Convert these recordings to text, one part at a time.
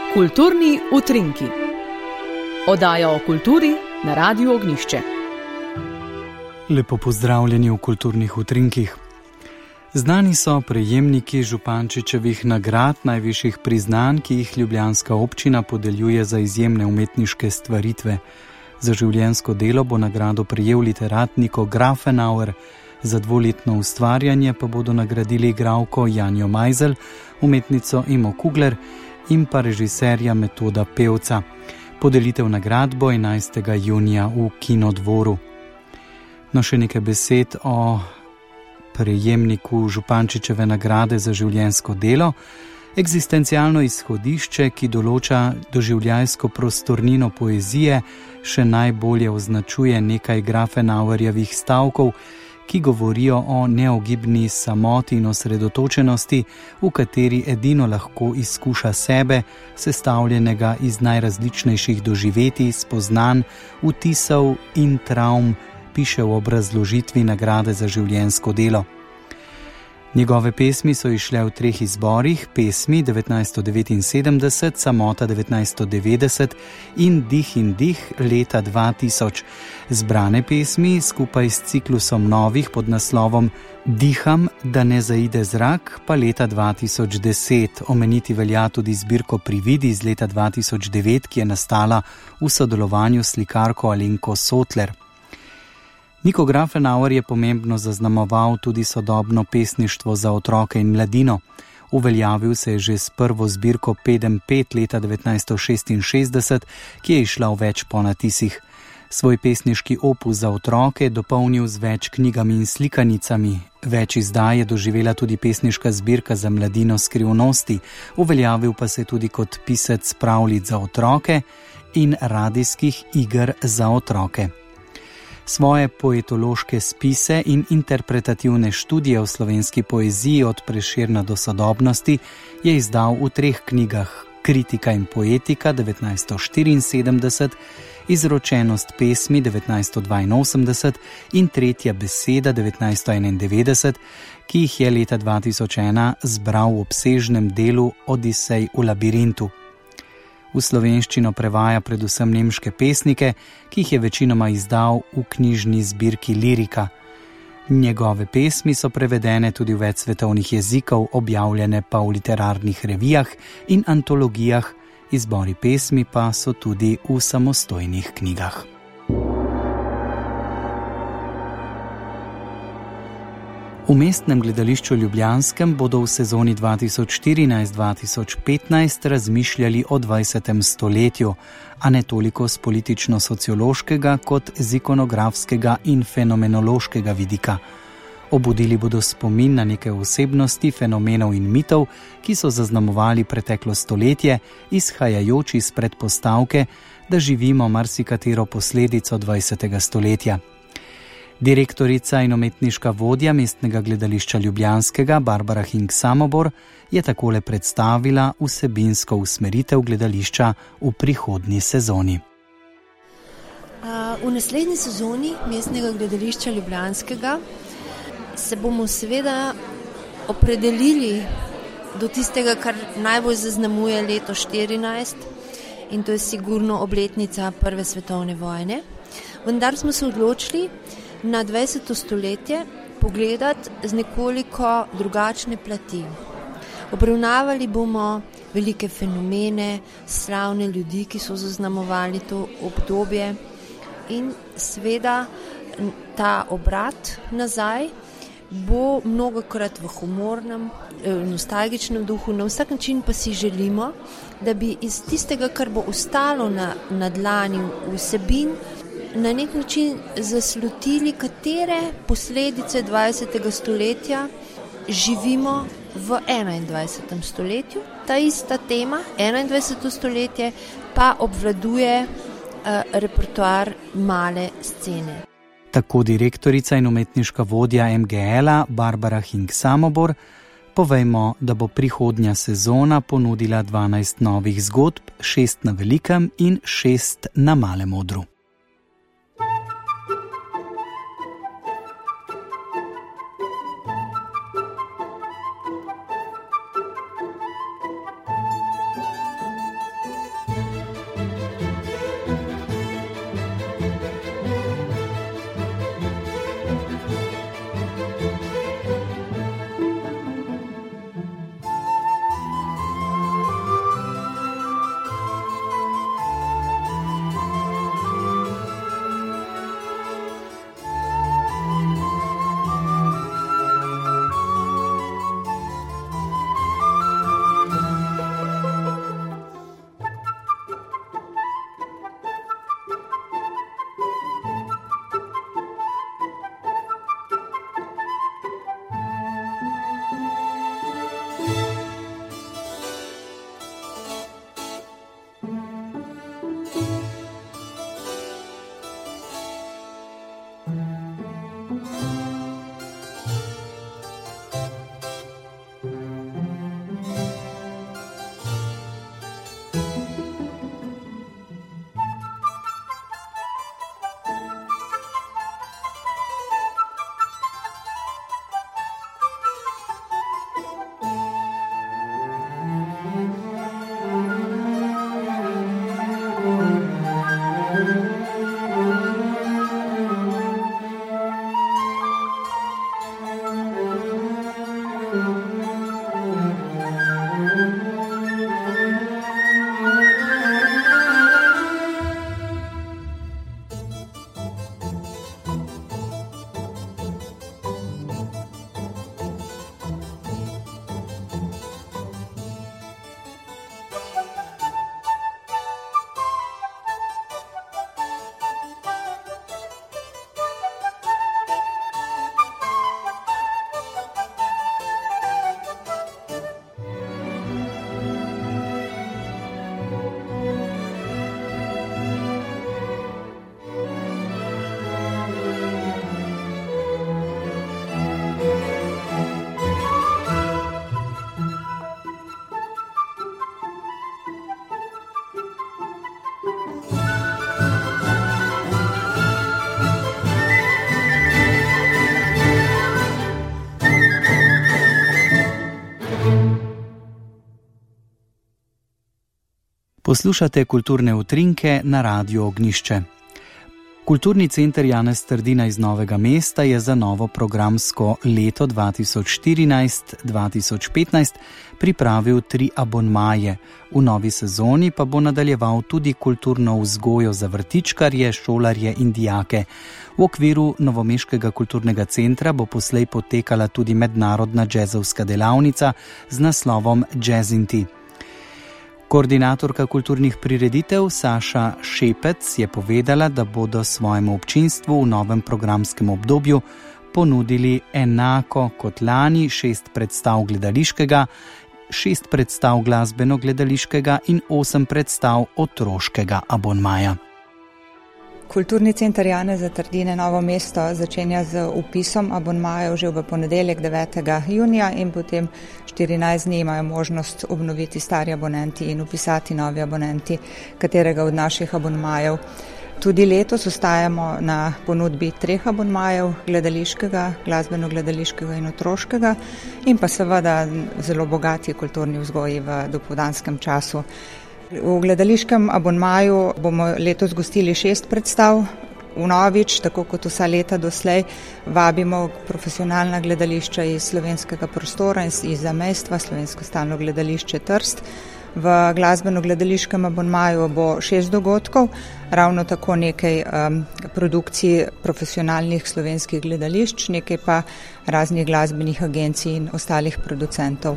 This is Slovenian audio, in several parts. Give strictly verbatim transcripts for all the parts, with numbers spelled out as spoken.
Kulturni utrinki. Oddaja o kulturi na Radiu Ognjišče. Lepo pozdravljeni v Kulturnih utrinkih. Znani so prejemniki Župančičevih nagrad, najvišjih priznanj, ki jih ljubljanska občina podeljuje za izjemne umetniške stvaritve. Za življenjsko delo bo nagrado prejel literat Niko Grafenauer, za dvoletno ustvarjanje pa bodo nagradili igralko Janjo Majzelj, umetnico Imo Kugler in pa režiserja Metoda Pevca. Podelitev nagrad bo enajstega junija v Kinodvoru. No, še nekaj besed o prejemniku Župančičeve nagrade za življenjsko delo. Eksistencialno izhodišče, ki določa doživljajsko prostornino poezije, še najbolje označuje nekaj Grafenauerjevih stavkov, ki govorijo o neogibni samoti in osredotočenosti, v kateri edino lahko izkuša sebe, sestavljenega iz najrazličnejših doživetij, spoznanj, vtisov in travm, piše v obrazložitvi nagrade za življenjsko delo. Njegove pesmi so izšle v treh izborih: Pesmi devetnajststo devetinsedemdeset, Samota devetnajststo devetdeset in Dih in dih leta dva tisoč. Zbrane pesmi skupaj s ciklusom novih pod naslovom Diham, da ne zaide zrak, pa leta dva tisoč deset. Omeniti velja tudi zbirko Prividi iz leta dva tisoč devet, ki je nastala v sodelovanju s slikarko Alenko Sotler. Niko Grafenauer je pomembno zaznamoval tudi sodobno pesništvo za otroke in mladino. Uveljavil se je že s prvo zbirko Pedem pet leta devetnajststo šestinšestdeset, ki je išla v več ponatisih. Svoj pesniški opus za otroke je dopolnil z več knjigami in slikanicami. Več izdaj je doživela tudi pesniška zbirka za mladino Skrivnosti. Uveljavil pa se tudi kot pisec pravljic za otroke in radijskih iger za otroke. Svoje poetološke spise in interpretativne študije v slovenski poeziji od Prešerna do sodobnosti je izdal v treh knjigah: Kritika in poetika devetnajststo štiriinsedemdeset, Izročenost pesmi devetnajststo dvainosemdeset in Tretja beseda devetnajststo enaindevetdeset, ki jih je leta dva tisoč ena zbral v obsežnem delu Odisej v labirintu. V slovenščino prevaja predvsem nemške pesnike, ki jih je večinoma izdal v knjižni zbirki Lirika. Njegove pesmi so prevedene tudi v več svetovnih jezikov, objavljene pa v literarnih revijah in antologijah, izbori pesmi pa so tudi v samostojnih knjigah. V Mestnem gledališču ljubljanskem bodo v sezoni dva tisoč štirinajst dva tisoč petnajst razmišljali o dvajsetem stoletju, a ne toliko z politično-sociološkega kot z ikonografskega in fenomenološkega vidika. Obudili bodo spomin na neke osebnosti, fenomenov in mitov, ki so zaznamovali preteklo stoletje, izhajajoč iz predpostavke, da živimo marsikatero posledico dvajsetega stoletja. Direktorica in umetniška vodja Mestnega gledališča ljubljanskega Barbara Hink Samobor je takole predstavila vsebinsko usmeritev gledališča v prihodnji sezoni. V naslednji sezoni Mestnega gledališča ljubljanskega se bomo seveda opredelili do tistega, kar najbolj zaznamuje leto štirinajst, in to je sigurno obletnica Prve svetovne vojne. Vendar smo se odločili na dvajseto stoletje pogledati z nekoliko drugačne plati. Obravnavali bomo velike fenomene, slavne ljudi, ki so zaznamovali to obdobje, in seveda ta obrat nazaj bo mnogokrat v humornem, nostalgičnem duhu. Na vsak način pa si želimo, da bi iz tistega, kar bo ostalo na, na dlani vsebin, na nek način zaslutili, katere posledice dvajsetega stoletja živimo v enaindvajsetem stoletju. Ta ista tema, enaindvajseto stoletje, pa obvladuje uh, repertoar male scene. Tako direktorica in umetniška vodja M G L-a Barbara Hink Samobor. Povejmo, da bo prihodnja sezona ponudila dvanajst novih zgodb, šest na velikem in šest na malem odru. Poslušate kulturne utrinke na Radiu Ognišče. Kulturni center Janez Trdina iz Novega mesta je za novo programsko leto dva tisoč štirinajst dva tisoč petnajst pripravil tri abonmaje. V novi sezoni pa bo nadaljeval tudi kulturno vzgojo za vrtičkarje, šolarje in dijake. V okviru novomeškega kulturnega centra bo poslej potekala tudi mednarodna džezovska delavnica z naslovom Jazz in Tea. Koordinatorka kulturnih prireditev Saša Šepec je povedala, da bodo svojemu občinstvu v novem programskem obdobju ponudili enako kot lani šest predstav gledališkega, šest predstav glasbeno-gledališkega in osem predstav otroškega abonmaja. Kulturni center Janeza Trdine Novo mesto začenja z vpisom abonmajev že v ponedeljek devetega junija in potem štirinajst dni imajo možnost obnoviti stari abonenti in vpisati novi abonenti katerega od naših abonmajev. Tudi letos ostajamo na ponudbi treh abonmajev, gledališkega, glasbeno-gledališkega in otroškega in pa seveda zelo bogati kulturni vzgoji v dopoldanskem času. V gledališkem abonmaju bomo letos gostili šest predstav. Vnovič, tako kot vsa leta doslej, vabimo profesionalna gledališča iz slovenskega prostora in iz zamejstva, Slovensko stalno gledališče Trst. V glasbeno-gledališkem abonmaju bo šest dogodkov, ravno tako nekaj um, produkcij profesionalnih slovenskih gledališč, nekaj pa raznih glasbenih agencij in ostalih producentov.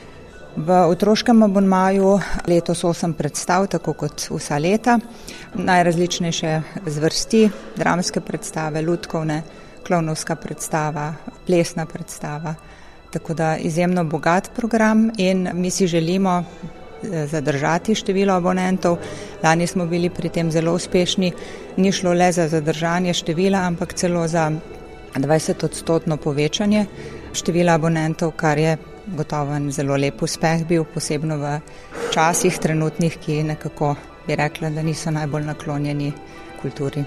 V otroškem abonmaju letos osem predstav, tako kot vsa leta, najrazličnejše zvrsti, dramske predstave, lutkovne, klovnovska predstava, plesna predstava, tako da izjemno bogat program in mi si želimo zadržati število abonentov. Lani smo bili pri tem zelo uspešni, ni šlo le za zadržanje števila, ampak celo za dvajset odstotno povečanje števila abonentov, kar je gotovo zelo lep uspeh bil, posebno v časih trenutnih, ki nekako bi rekla, da niso najbolj naklonjeni kulturi.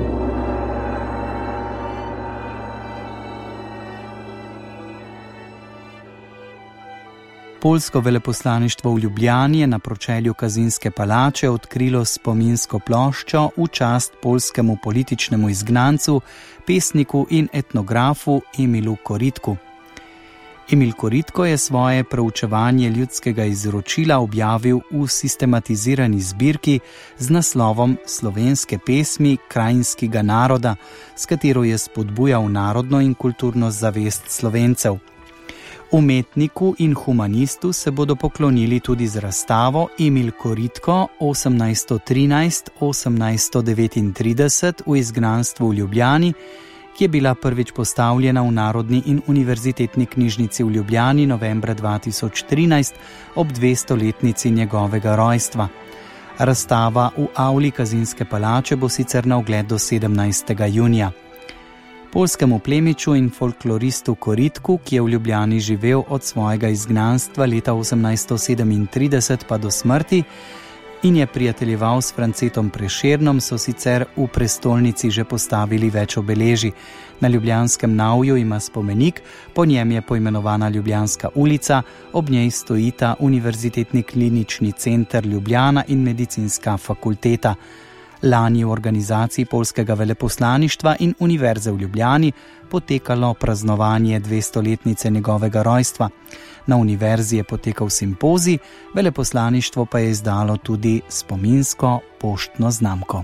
Poljsko veleposlaništvo v Ljubljani je na pročelju Kazinske palače odkrilo spominsko ploščo v čast poljskemu političnemu izgnancu, pesniku in etnografu Emilu Koritku. Emil Koritko je svoje proučevanje ljudskega izročila objavil v sistematizirani zbirki z naslovom Slovenske pesmi krajinskega naroda, s katero je spodbujal narodno in kulturno zavest Slovencev. Umetniku in humanistu se bodo poklonili tudi z razstavo Emil Koritko osemnajststo trinajst do osemnajststo devetintrideset v izgnanstvu v Ljubljani, ki je bila prvič postavljena v Narodni in univerzitetni knjižnici v Ljubljani novembra dva tisoč trinajst ob dvestoletnici njegovega rojstva. Razstava v avli Kazinske palače bo sicer na ogled do sedemnajstega junija. Poljskemu plemiču in folkloristu Koritku, ki je v Ljubljani živel od svojega izgnanstva leta osemnajststo sedemintrideset pa do smrti in je prijateljeval s Francetom Prešernom, so sicer v prestolnici že postavili več obeležij. Na Ljubljanskem Navju ima spomenik, po njem je poimenovana Ljubljanska ulica, ob njej stojita Univerzitetni klinični center Ljubljana in Medicinska fakulteta. Lani v organizaciji Poljskega veleposlaništva in Univerze v Ljubljani potekalo praznovanje dvestoletnice njegovega rojstva. Na univerzi je potekal simpozij, veleposlaništvo pa je izdalo tudi spominsko poštno znamko.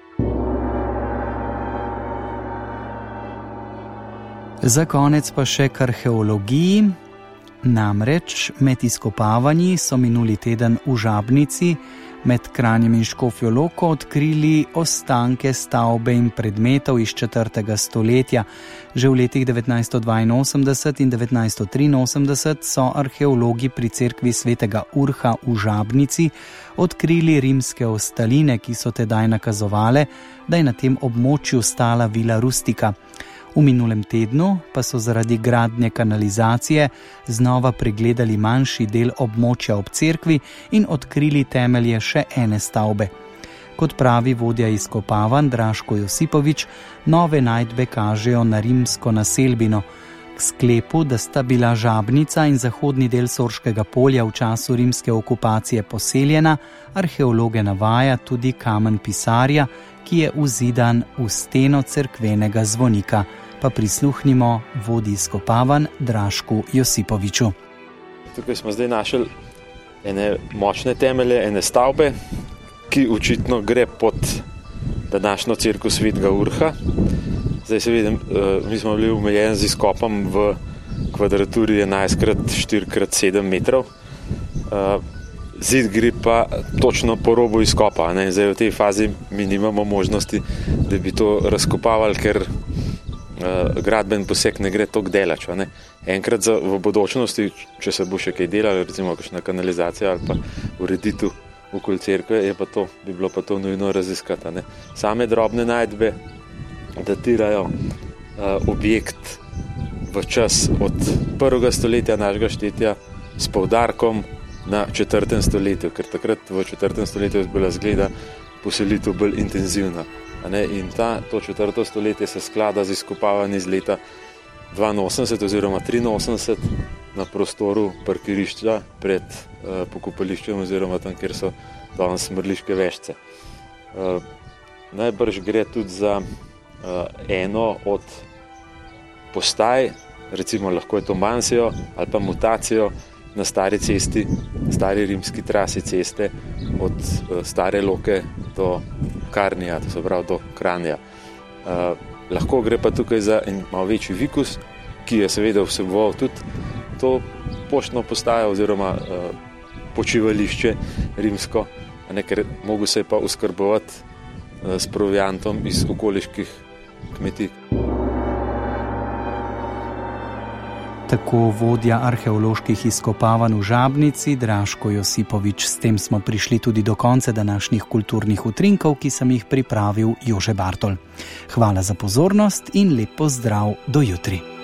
Za konec pa še k arheologiji. Namreč med izkopavanji so minuli teden v Žabnici med Kranjem in Škofjo Loko odkrili ostanke stavbe in predmetov iz četrtega stoletja. Že v letih devetnajststo dvainosemdeset in devetnajststo triinosemdeset so arheologi pri cerkvi svetega Urha v Žabnici odkrili rimske ostaline, ki so tedaj nakazovale, da je na tem območju stala vila Rustika. V minulem tednu pa so zaradi gradnje kanalizacije znova pregledali manjši del območja ob cerkvi in odkrili temelje še ene stavbe. Kot pravi vodja izkopavanj Draško Josipovič, nove najdbe kažejo na rimsko naselbino. K sklepu, da sta bila Žabnica in zahodni del Sorškega polja v času rimske okupacije poseljena, arheologe navaja tudi kamen pisarja, ki je vzidan v steno cerkvenega zvonika. Pa prisluhnimo vodji izkopavanj Drašku Josipoviču. Tukaj smo zdaj našli ene močne temelje, ene stavbe, ki očitno gre pod današnjo cerkev Svetega Urha. Zdaj se vidim, mi smo bili omejeni z izkopom v kvadraturi enajst krat štiri krat sedem metrov. Zid gre pa točno po robu izkopa. Ne? Zdaj v tej fazi mi nimamo možnosti, da bi to razkopavali, ker gradben poseg ne gre toliko delač. Ne? Enkrat za, v bodočnosti, če se bo še kaj delalo, recimo kakšna kanalizacija ali pa ureditev okoli cerkve, je pa to, bi bilo pa to nujno raziskati. Ne? Same drobne najdbe datirajo uh, objekt v čas od prvega stoletja našega štetja s poudarkom na četrtem stoletju, ker takrat v četrtem stoletju je bila zgleda poselitev bolj intenzivna. Ne? In ta, to četrto stoletje se sklada z izkopavanji iz leta dvainosemdeset oziroma triinosemdeset na prostoru parkirišča pred uh, pokopališčem oziroma tam, kjer so danes smrliške vešce. Uh, najbrž gre tudi za Uh, eno od postaj, recimo lahko je to mansijo ali pa mutacijo na stari cesti, stari rimski trasi ceste od uh, Stare Loke do Karnija, to se pravi do Kranja. Uh, lahko gre pa tukaj za en malo večji vikus, ki je seveda vseboval tudi to poštno postajo oziroma uh, počivališče rimsko, ne, ker mogo se je pa oskrbovati uh, s proviantom iz okoliških kmetij. Tako vodja arheoloških izkopavanj v Žabnici Draško Josipovič. S tem smo prišli tudi do konca današnjih kulturnih utrinkov, ki sem jih pripravil Jože Bartol. Hvala za pozornost in lep pozdrav do jutri.